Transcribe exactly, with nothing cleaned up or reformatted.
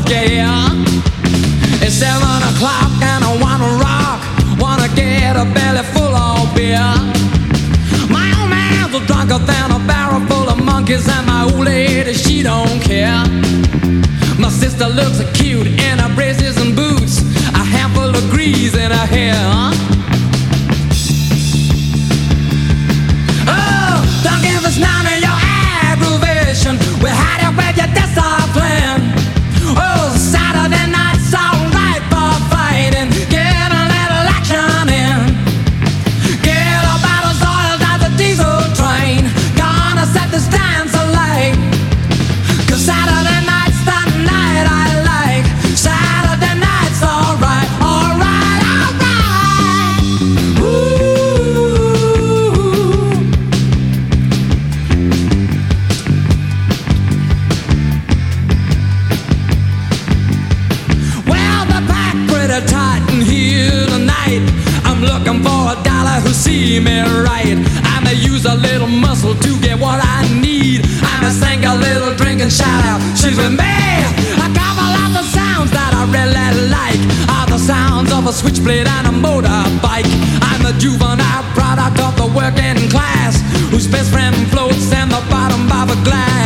boys get here. It's seven o'clock and I wanna rock, wanna get a belly full of beer. My old man's a drunker than a barrel full of monkeys, and my old lady, she don't care. My sister looks cute in her braces and boots, a handful of grease in her hair. Oh, don't give us none of your aggravation, we had it with your discipline. Oh, Saturday night's alright for fighting, get a little action in. Get about as oil as a diesel train, gonna set this dance alight. Cause Saturday night's the night I like, Saturday night's alright, alright, alright. Ooh. Well, they're packed pretty tight in here tonight. I'm looking for a dollar who see me right. I may use a little muscle to get what I need. I may sing a little drink and shout out, she's with me. A couple of the sounds that I really like are the sounds of a switchblade and a motorbike. I'm a juvenile product of the working class, whose best friend floats in the bottom of a glass.